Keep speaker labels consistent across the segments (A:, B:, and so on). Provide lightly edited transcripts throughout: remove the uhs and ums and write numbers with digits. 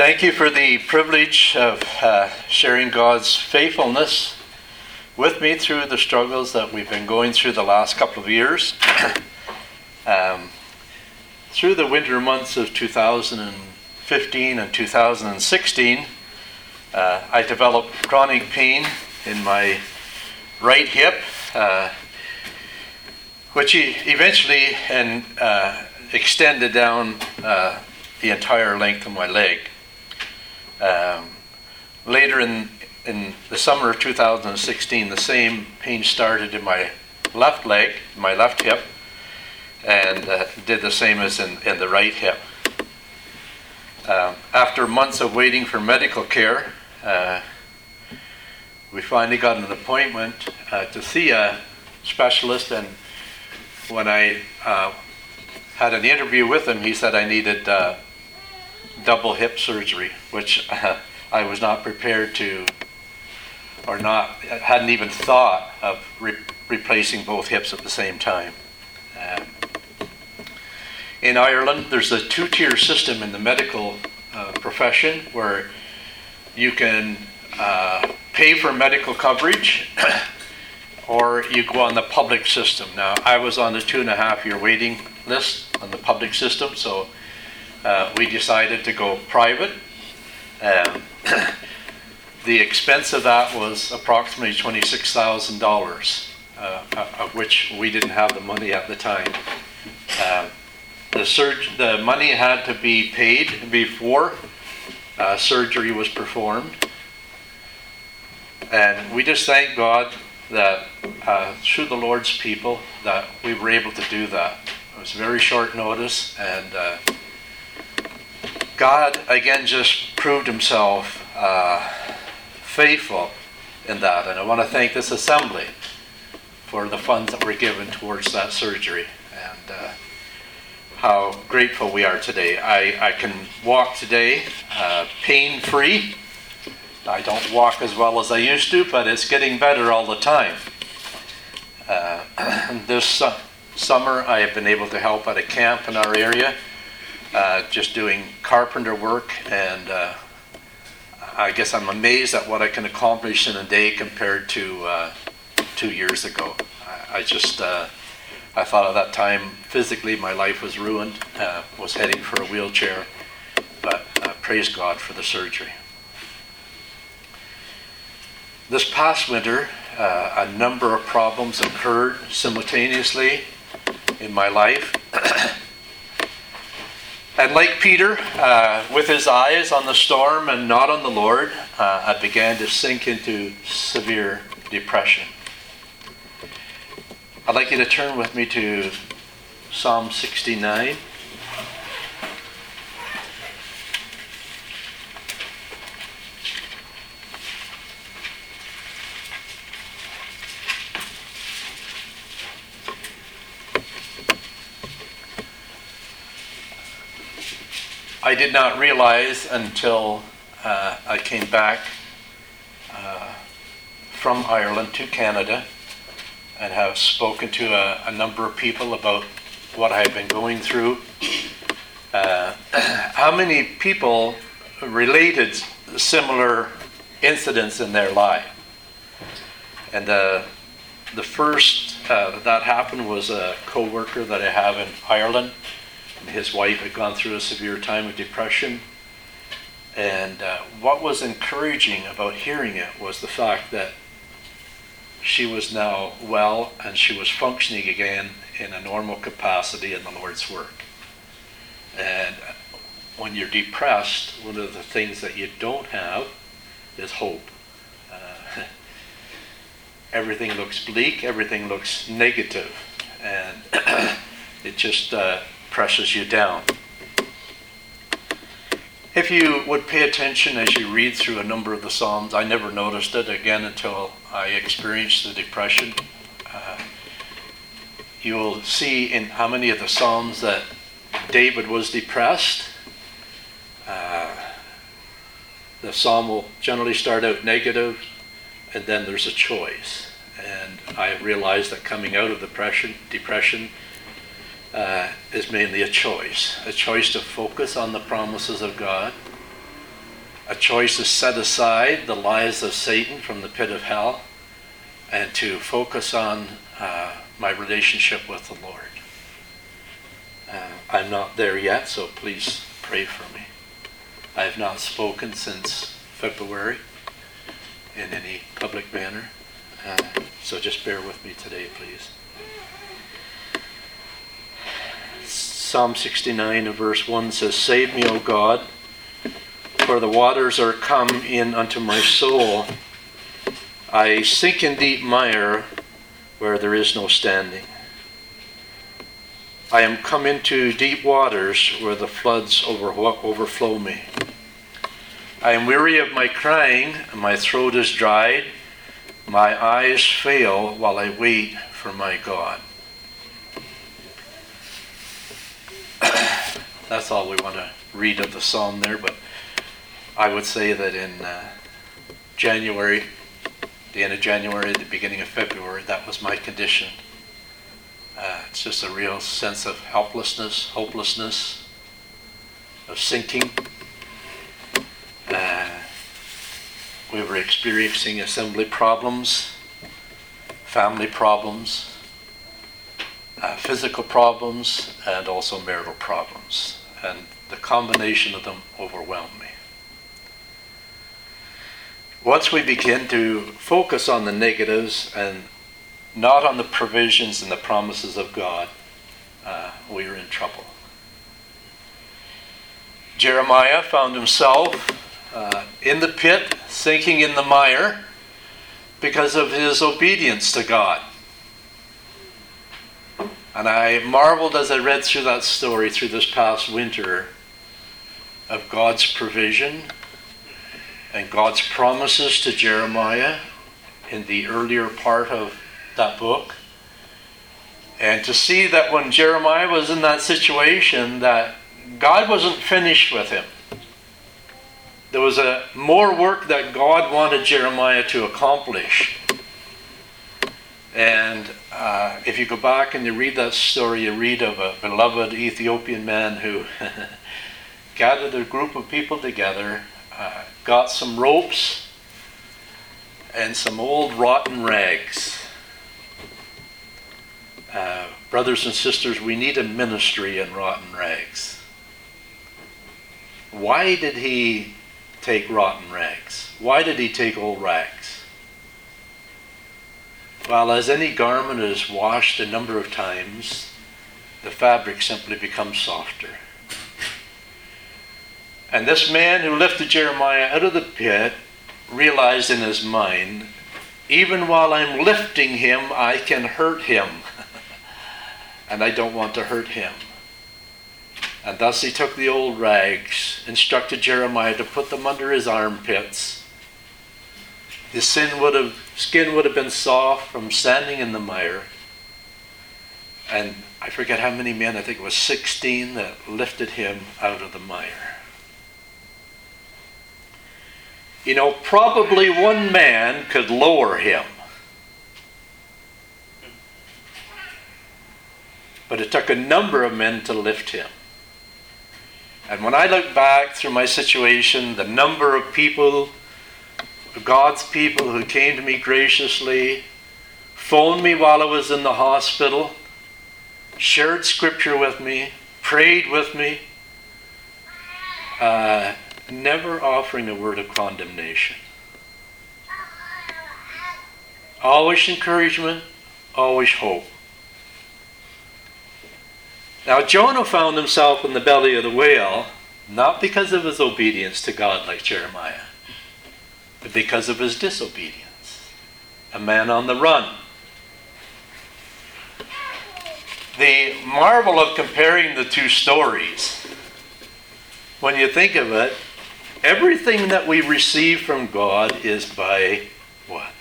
A: Thank you for the privilege of sharing God's faithfulness with me through the struggles that we've been going through the last couple of years. Through the winter months of 2015 and 2016, I developed chronic pain in my right hip, which eventually extended down the entire length of my leg. Later in the summer of 2016, the same pain started in my left leg, my left hip, and did the same as in the right hip. After months of waiting for medical care, we finally got an appointment to see a specialist, and when I had an interview with him, he said I needed double hip surgery, which I was not prepared to, hadn't even thought of replacing both hips at the same time. In Ireland, there's a two-tier system in the medical profession where you can pay for medical coverage or you go on the public system. Now, I was on the 2.5-year waiting list on the public system, so we decided to go private. The expense of that was approximately $26,000, of which we didn't have the money at the time. The money had to be paid before surgery was performed. And we just thank God that through the Lord's people that we were able to do that. It was very short notice, and God again just proved himself faithful in that. And I want to thank this assembly for the funds that were given towards that surgery, and how grateful we are today. I can walk today pain-free. I don't walk as well as I used to, but it's getting better all the time. This summer I have been able to help at a camp in our area, just doing carpenter work, and I guess I'm amazed at what I can accomplish in a day compared to 2 years ago. I thought at that time physically my life was ruined, was heading for a wheelchair, but praise God for the surgery. This past winter, a number of problems occurred simultaneously in my life. And like Peter, with his eyes on the storm and not on the Lord, I began to sink into severe depression. I'd like you to turn with me to Psalm 69. I did not realize until I came back from Ireland to Canada and have spoken to a number of people about what I've been going through, how many people related similar incidents in their life. And the first that happened was a co-worker that I have in Ireland. His wife had gone through a severe time of depression, and what was encouraging about hearing it was the fact that she was now well and she was functioning again in a normal capacity in the Lord's work. And when you're depressed, one of the things that you don't have is hope. Everything looks bleak, everything looks negative, and it just presses you down. If you would pay attention as you read through a number of the Psalms, I never noticed it again until I experienced the depression. You will see in how many of the Psalms that David was depressed. The Psalm will generally start out negative, and then there's a choice. And I realized that coming out of depression is mainly a choice to focus on the promises of God, a choice to set aside the lies of Satan from the pit of hell and to focus on my relationship with the Lord. I'm not there yet, so please pray for me. I have not spoken since February in any public manner, so just bear with me today, please. Psalm 69 and verse 1 says, "Save me, O God, for the waters are come in unto my soul. I sink in deep mire where there is no standing. I am come into deep waters where the floods overflow me. I am weary of my crying, and my throat is dried. My eyes fail while I wait for my God." That's all we want to read of the psalm there, but I would say that in January, the end of January, the beginning of February, that was my condition. It's just a real sense of helplessness, hopelessness, of sinking. We were experiencing assembly problems, family problems, physical problems, and also marital problems. And the combination of them overwhelmed me. Once we begin to focus on the negatives and not on the provisions and the promises of God, we are in trouble. Jeremiah found himself in the pit, sinking in the mire because of his obedience to God. And I marveled as I read through that story through this past winter of God's provision and God's promises to Jeremiah in the earlier part of that book. And to see that when Jeremiah was in that situation, that God wasn't finished with him. There was more work that God wanted Jeremiah to accomplish. And if you go back and you read that story, you read of a beloved Ethiopian man who gathered a group of people together, got some ropes and some old rotten rags. Brothers and sisters, we need a ministry in rotten rags. Why did he take rotten rags? Why did he take old rags? Well, as any garment is washed a number of times, the fabric simply becomes softer. And this man who lifted Jeremiah out of the pit realized in his mind, even while I'm lifting him, I can hurt him. And I don't want to hurt him. And thus he took the old rags, instructed Jeremiah to put them under his armpits. His skin would have been soft from standing in the mire. And I forget how many men, I think it was 16 that lifted him out of the mire. You know, probably one man could lower him. But it took a number of men to lift him. And when I look back through my situation, the number of people, God's people who came to me graciously, phoned me while I was in the hospital, shared scripture with me, prayed with me, never offering a word of condemnation. Always encouragement, always hope. Now Jonah found himself in the belly of the whale, not because of his obedience to God like Jeremiah, but because of his disobedience. A man on the run. The marvel of comparing the two stories, when you think of it, everything that we receive from God is by what?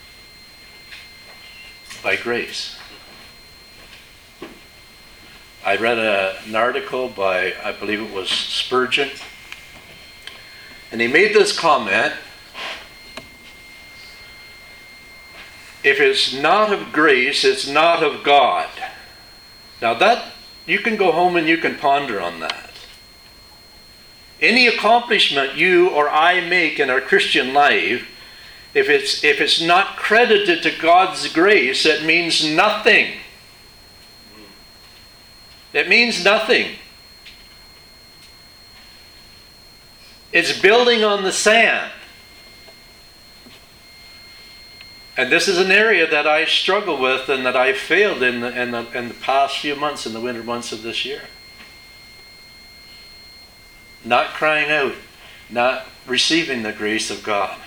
A: By grace. I read an article by, I believe it was Spurgeon, and he made this comment: if it's not of grace, it's not of God. Now that, you can go home and you can ponder on that. Any accomplishment you or I make in our Christian life, if it's not credited to God's grace, it means nothing. It means nothing. It's building on the sand. And this is an area that I struggle with and that I failed in the past few months, in the winter months of this year. Not crying out, not receiving the grace of God.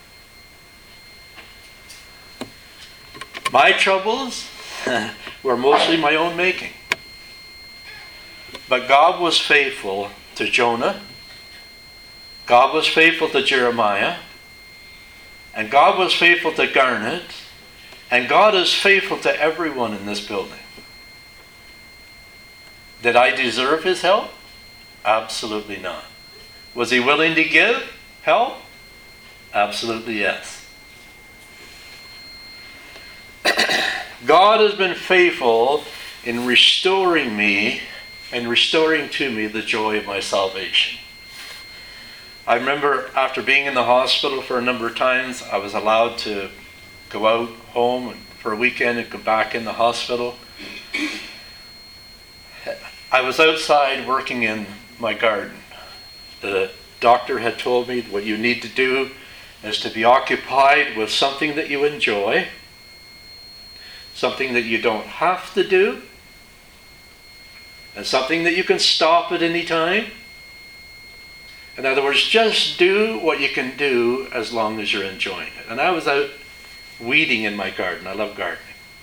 A: My troubles were mostly my own making. But God was faithful to Jonah. God was faithful to Jeremiah. And God was faithful to Garnet. And God is faithful to everyone in this building. Did I deserve his help? Absolutely not. Was he willing to give help? Absolutely yes. God has been faithful in restoring me and restoring to me the joy of my salvation. I remember after being in the hospital for a number of times, I was allowed to go out home for a weekend and come back in the hospital. I was outside working in my garden. The doctor had told me what you need to do is to be occupied with something that you enjoy, something that you don't have to do, and something that you can stop at any time. In other words, just do what you can do as long as you're enjoying it. And I was out weeding in my garden. I love gardening.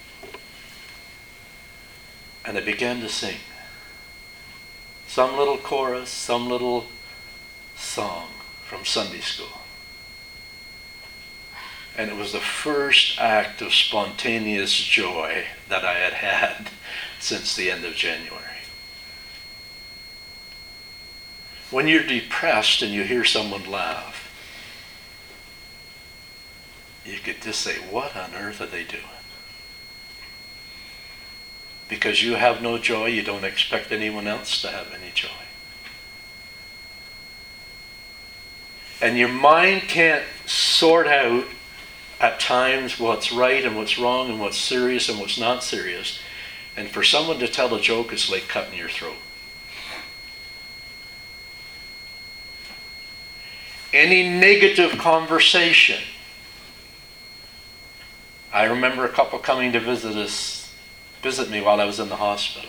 A: And I began to sing. Some little chorus, some little song from Sunday school. And it was the first act of spontaneous joy that I had had since the end of January. When you're depressed and you hear someone laugh, you could just say, what on earth are they doing? Because you have no joy, you don't expect anyone else to have any joy. And your mind can't sort out at times what's right and what's wrong and what's serious and what's not serious. And for someone to tell a joke is like cutting your throat. Any negative conversation. I remember a couple coming to visit me while I was in the hospital.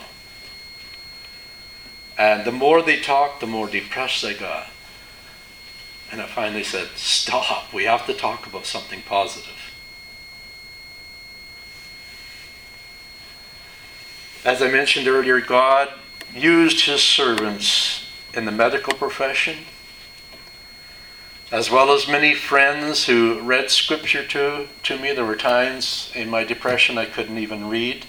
A: And the more they talked, the more depressed they got. And I finally said, stop, we have to talk about something positive. As I mentioned earlier, God used his servants in the medical profession, as well as many friends who read scripture to me. There were times in my depression I couldn't even read.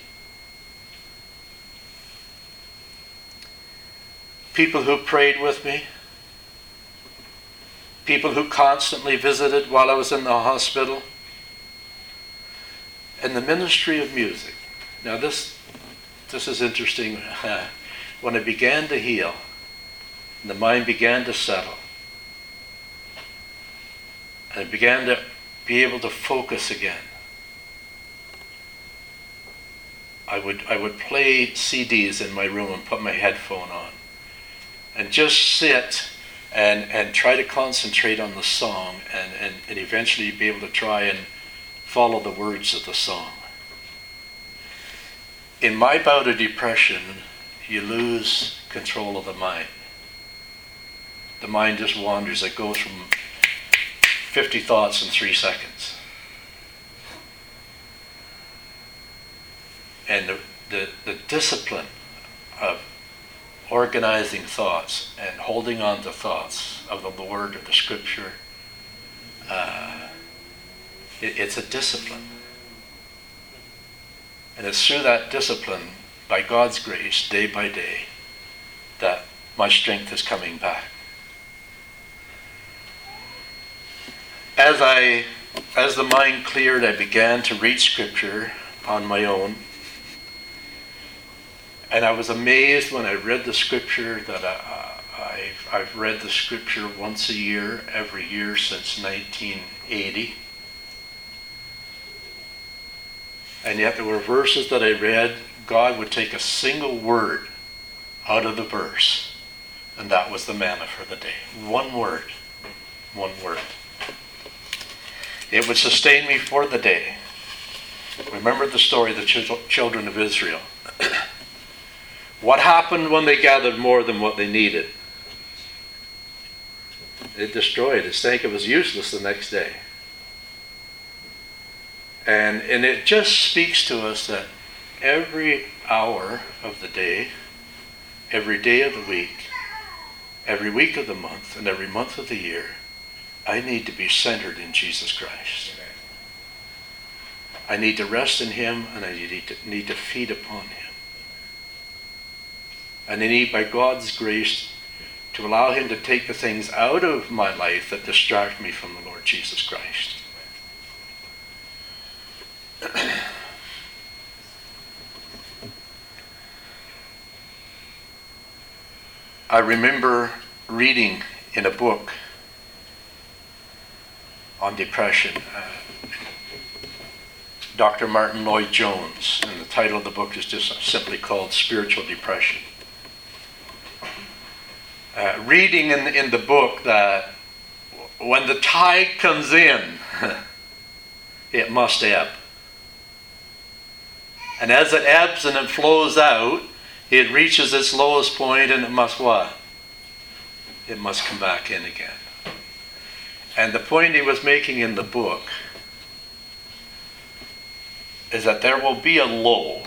A: People who prayed with me. People who constantly visited while I was in the hospital. And the ministry of music. Now this is interesting. When I began to heal, the mind began to settle, and I began to be able to focus again. I would play CDs in my room and put my headphone on and just sit and try to concentrate on the song and eventually be able to try and follow the words of the song. In my bout of depression, you lose control of the mind. The mind just wanders. It goes from 50 thoughts in 3 seconds. And the discipline of organizing thoughts and holding on to thoughts of the Lord or the Scripture, it's a discipline. And it's through that discipline, by God's grace, day by day, that my strength is coming back. As the mind cleared, I began to read Scripture on my own. And I was amazed when I read the Scripture that I've read the scripture once a year, every year since 1980. And yet there were verses that I read, God would take a single word out of the verse, and that was the manna for the day. One word. One word. It would sustain me for the day. Remember the story of the children of Israel. What happened when they gathered more than what they needed? It destroyed. It stank. It was useless the next day. And it just speaks to us that every hour of the day, every day of the week, every week of the month, and every month of the year, I need to be centered in Jesus Christ. I need to rest in him, and I need to feed upon him. And I need, by God's grace, to allow him to take the things out of my life that distract me from the Lord Jesus Christ. I remember reading in a book on depression, Dr. Martin Lloyd-Jones, and the title of the book is just simply called Spiritual Depression. Reading in the book that when the tide comes in, it must ebb. And as it ebbs and it flows out, it reaches its lowest point and it must what? It must come back in again. And the point he was making in the book is that there will be a low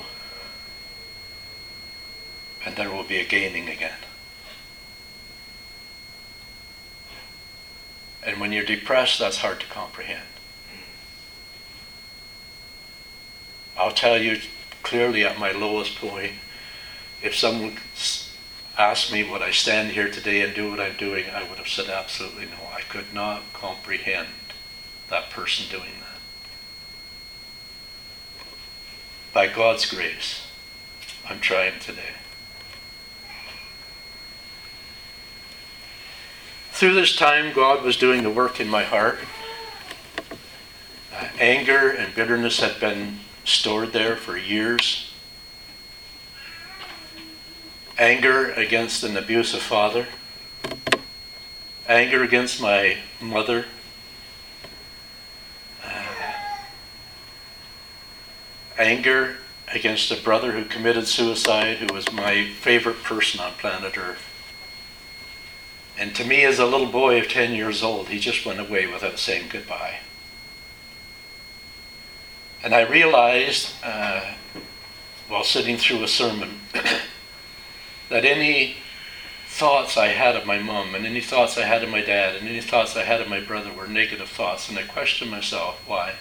A: and there will be a gaining again. And when you're depressed, that's hard to comprehend. I'll tell you clearly at my lowest point, if someone asked me would I stand here today and do what I'm doing, I would have said absolutely no. I could not comprehend that person doing that. By God's grace, I'm trying today. Through this time, God was doing the work in my heart. Anger and bitterness had been stored there for years. Anger against an abusive father. Anger against my mother. Anger against a brother who committed suicide, who was my favorite person on planet Earth. And to me, as a little boy of 10 years old, he just went away without saying goodbye. And I realized, while sitting through a sermon, that any thoughts I had of my mom, and any thoughts I had of my dad, and any thoughts I had of my brother were negative thoughts. And I questioned myself, why?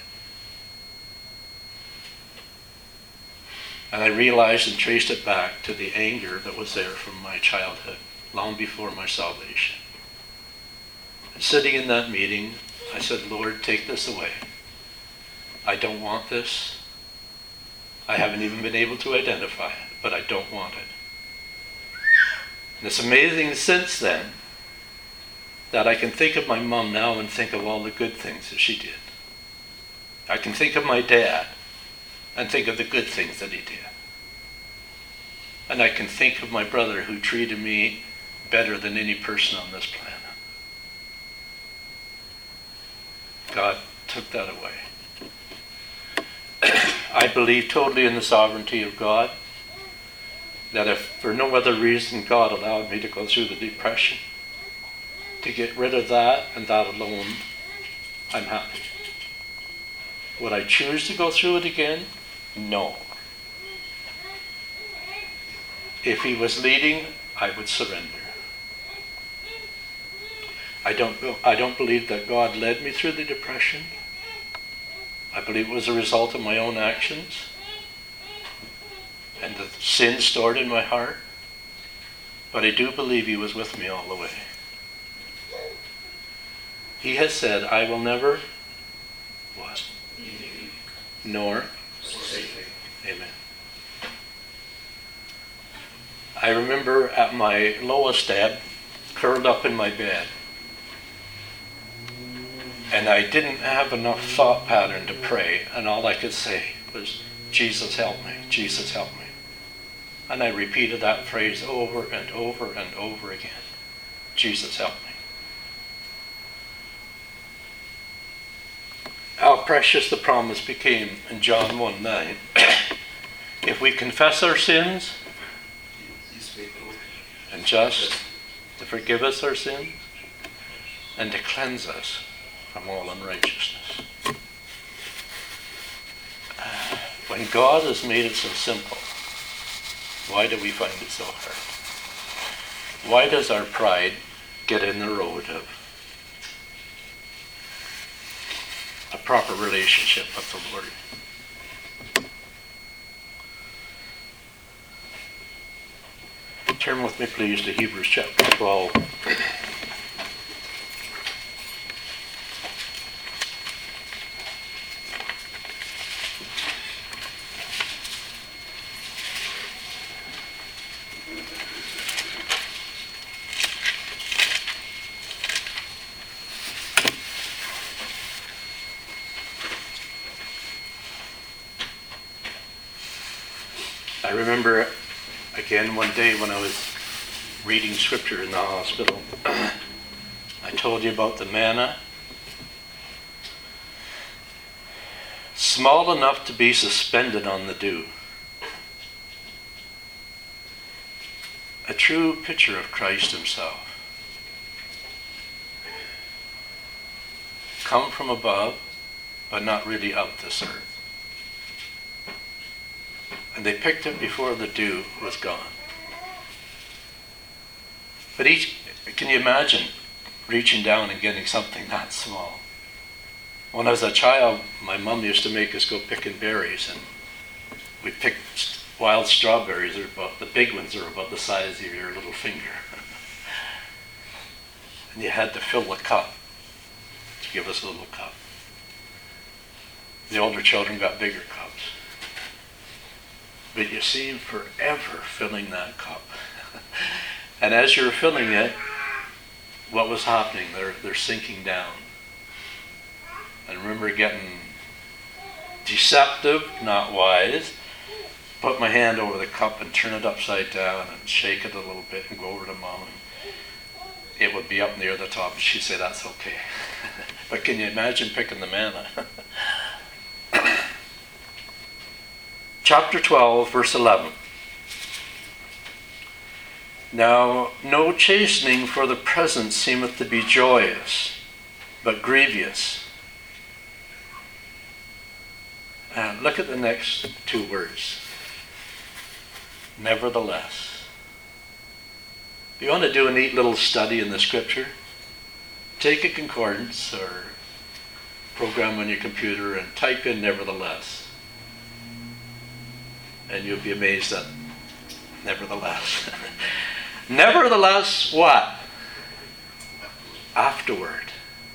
A: And I realized and traced it back to the anger that was there from my childhood, long before my salvation. And sitting in that meeting, I said, Lord, take this away. I don't want this. I haven't even been able to identify it, but I don't want it. And it's amazing since then that I can think of my mom now and think of all the good things that she did. I can think of my dad and think of the good things that he did. And I can think of my brother who treated me better than any person on this planet. God took that away. I believe totally in the sovereignty of God, that if for no other reason God allowed me to go through the depression, to get rid of that and that alone, I'm happy. Would I choose to go through it again? No. If he was leading, I would surrender. I don't believe that God led me through the depression. I believe it was a result of my own actions and the sin stored in my heart. But I do believe he was with me all the way. He has said, I will never, what? Nor forsake me. Amen. I remember at my lowest ebb, curled up in my bed. And I didn't have enough thought pattern to pray, and all I could say was, Jesus help me, Jesus help me. And I repeated that phrase over and over and over again. Jesus help me. How precious the promise became in John 1:9. If we confess our sins, and just to forgive us our sins, and to cleanse us from all unrighteousness. When God has made it so simple, why do we find it so hard? Why does our pride get in the road of a proper relationship with the Lord? Turn with me, please, to Hebrews chapter 12. I remember again one day when I was reading scripture in the hospital, I told you about the manna. Small enough to be suspended on the dew. A true picture of Christ himself. Come from above, but not really of this earth. And they picked it before the dew was gone. But can you imagine reaching down and getting something that small? When I was a child, my mom used to make us go picking berries, and we picked wild strawberries. The big ones are about the size of your little finger. And you had to fill the cup to give us a little cup. The older children got bigger cups. But you seem forever filling that cup. And as you're filling it, what was happening? They're sinking down. And I remember getting deceptive, not wise, put my hand over the cup and turn it upside down and shake it a little bit and go over to Mom. And it would be up near the top and she'd say, that's okay. But can you imagine picking the manna? Chapter 12, verse 11. Now, no chastening for the present seemeth to be joyous, but grievous. Look at the next two words. Nevertheless. If you want to do a neat little study in the scripture, take a concordance or program on your computer and type in nevertheless. And you'll be amazed at nevertheless. Nevertheless, what? Afterward.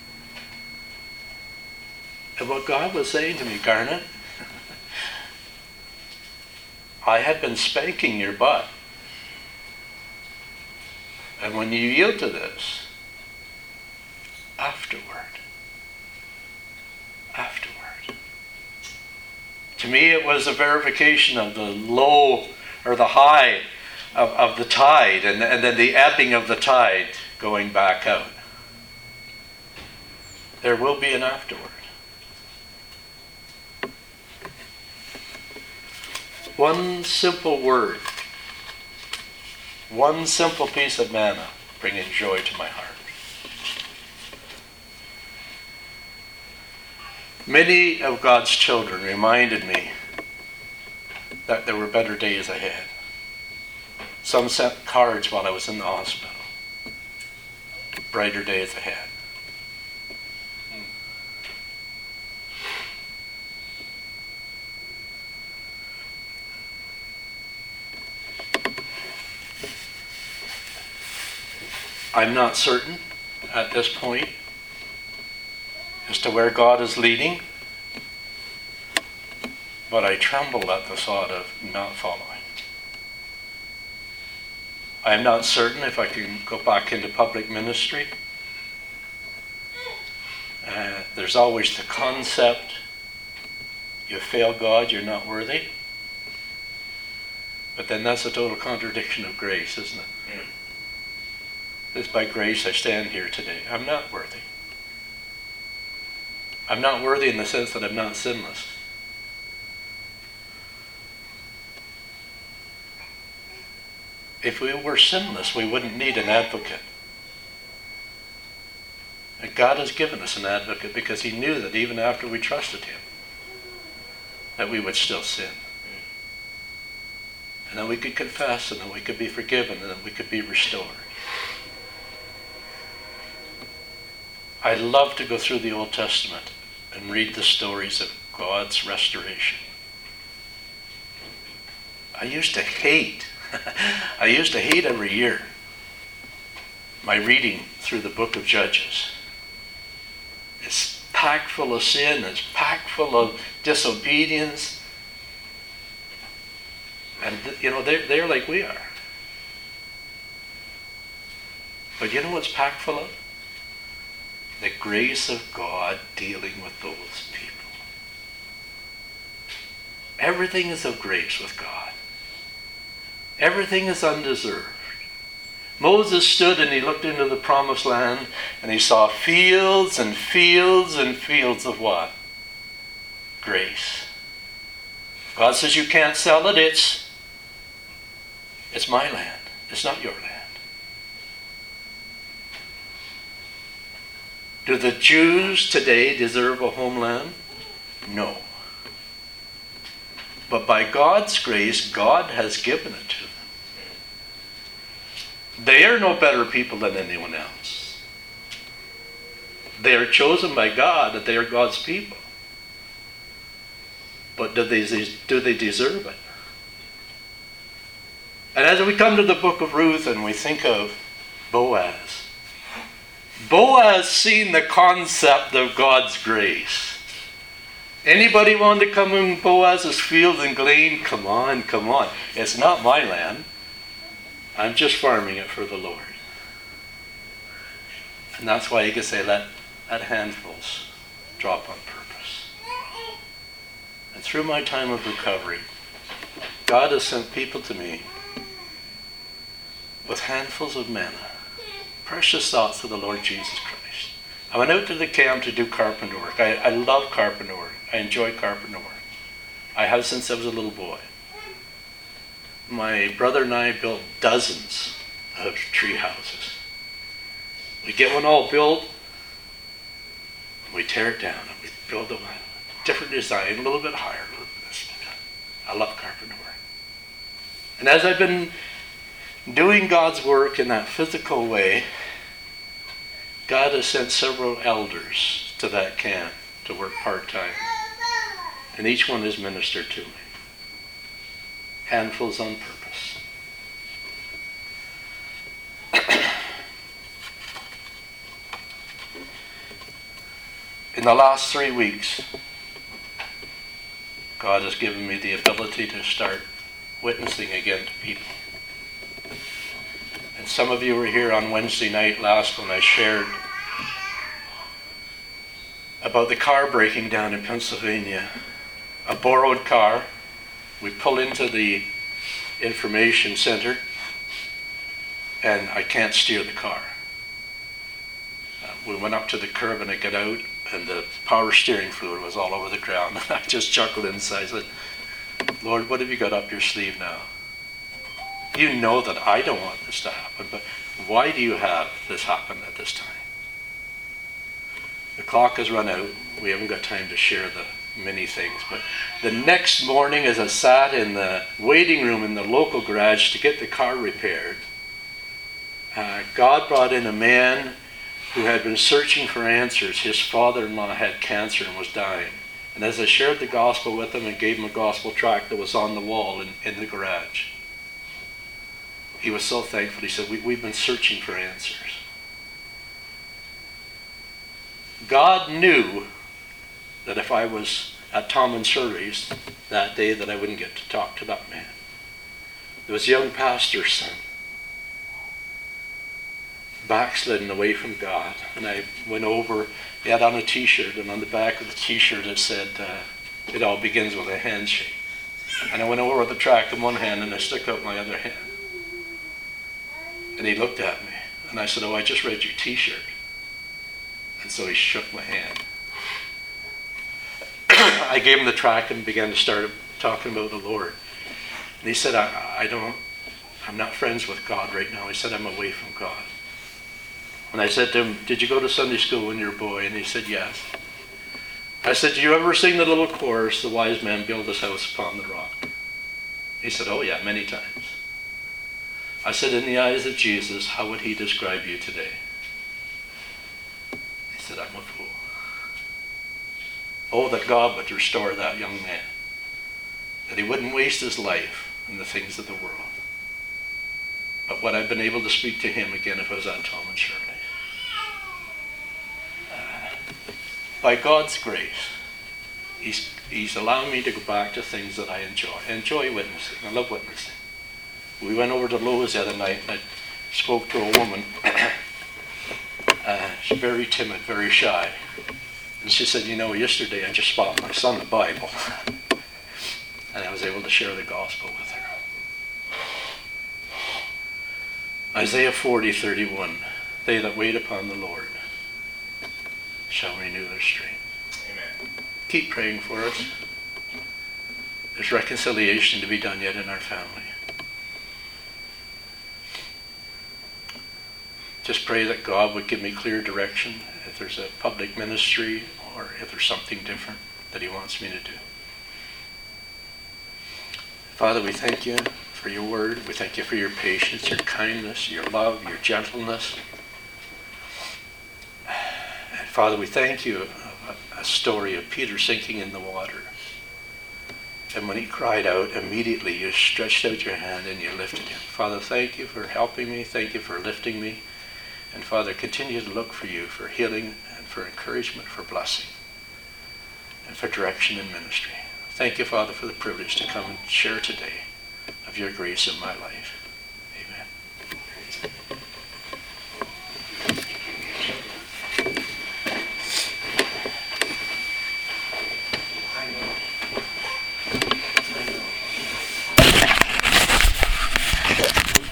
A: And what God was saying to me, Garnet, I had been spanking your butt. And when you yield to this, afterward. To me, it was a verification of the low or the high of the tide, and then the ebbing of the tide going back out. There will be an afterward. One simple word, one simple piece of manna bringing joy to my heart. Many of God's children reminded me that there were better days ahead. Some sent cards while I was in the hospital. Brighter days ahead. I'm not certain at this point as to where God is leading, but I tremble at the thought of not following. I am not certain if I can go back into public ministry. There's always the concept, you fail God, you're not worthy. But then that's a total contradiction of grace, isn't it? It's by grace I stand here today. I'm not worthy. I'm not worthy in the sense that I'm not sinless. If we were sinless, we wouldn't need an advocate. And God has given us an advocate because he knew that even after we trusted him, that we would still sin. And that we could confess, and that we could be forgiven, and that we could be restored. I love to go through the Old Testament and read the stories of God's restoration. I used to hate every year my reading through the book of Judges. It's packed full of sin, it's packed full of disobedience. And they're like we are. But you know what's packed full of? The grace of God dealing with those people. Everything is of grace with God. Everything is undeserved. Moses stood and he looked into the promised land and he saw fields and fields and fields of what? Grace. God says you can't sell it, it's my land. It's not your land. Do the Jews today deserve a homeland? No. But by God's grace, God has given it to them. They are no better people than anyone else. They are chosen by God, that they are God's people. But do they deserve it? And as we come to the book of Ruth and we think of Boaz, Boaz seen the concept of God's grace. Anybody want to come in Boaz's field and glean? Come on, come on. It's not my land. I'm just farming it for the Lord. And that's why you can say, let handfuls drop on purpose. And through my time of recovery, God has sent people to me with handfuls of manna, precious thoughts of the Lord Jesus Christ. I went out to the camp to do carpenter work. I love carpenter work. I enjoy carpenter work. I have since I was a little boy. My brother and I built dozens of tree houses. We get one all built, we tear it down, and we build them a different design, a little bit higher, a little bit this. I love carpenter work. And as I've been doing God's work in that physical way, God has sent several elders to that camp to work part-time. And each one has ministered to me. Handfuls on purpose. In the last 3 weeks, God has given me the ability to start witnessing again to people. And some of you were here on Wednesday night last when I shared about the car breaking down in Pennsylvania. A borrowed car. We pull into the information center and I can't steer the car. We went up to the curb and I got out and the power steering fluid was all over the ground. And I just chuckled inside. I said, Lord, what have you got up your sleeve now? You know that I don't want this to happen, but why do you have this happen at this time? The clock has run out. We haven't got time to share the many things, but the next morning as I sat in the waiting room in the local garage to get the car repaired, God brought in a man who had been searching for answers. His father-in-law had cancer and was dying. And as I shared the gospel with him and gave him a gospel tract that was on the wall in the garage, he was so thankful. He said, we've been searching for answers. God knew that if I was at Tom and Shirley's that day that I wouldn't get to talk to that man. There was a young pastor's son. backslidden away from God. And I went over, he had on a t-shirt, and on the back of the t-shirt it said, it all begins with a handshake. And I went over with the tract in one hand and I stuck out my other hand. And he looked at me and I said, oh, I just read your t-shirt. And so he shook my hand. I gave him the tract and began to start talking about the Lord. And he said, I'm not friends with God right now. He said, I'm away from God. And I said to him, did you go to Sunday school when you were a boy? And he said, yes. I said, did you ever sing the little chorus, the wise man built his house upon the rock? He said, oh yeah, many times. I said, in the eyes of Jesus, how would he describe you today? He said, I'm a fool. Oh, that God would restore that young man. That he wouldn't waste his life in the things of the world. But what I've been able to speak to him again if I was at Tom and Shirley. By God's grace, he's allowing me to go back to things that I enjoy. I enjoy witnessing. I love witnessing. We went over to Lowe's the other night and I spoke to a woman. She's very timid, very shy. And she said, you know, yesterday I just bought my son a Bible. And I was able to share the gospel with her. Isaiah 40:31. They that wait upon the Lord shall renew their strength. Amen. Keep praying for us. There's reconciliation to be done yet in our family. Just pray that God would give me clear direction if there's a public ministry or if there's something different that he wants me to do. Father, we thank you for your word. We thank you for your patience, your kindness, your love, your gentleness. And Father, we thank you of a story of Peter sinking in the water. And when he cried out, immediately you stretched out your hand and you lifted him. Father, thank you for helping me. Thank you for lifting me. And Father, continue to look for you for healing and for encouragement, for blessing, and for direction in ministry. Thank you, Father, for the privilege to come and share today of your grace in my life.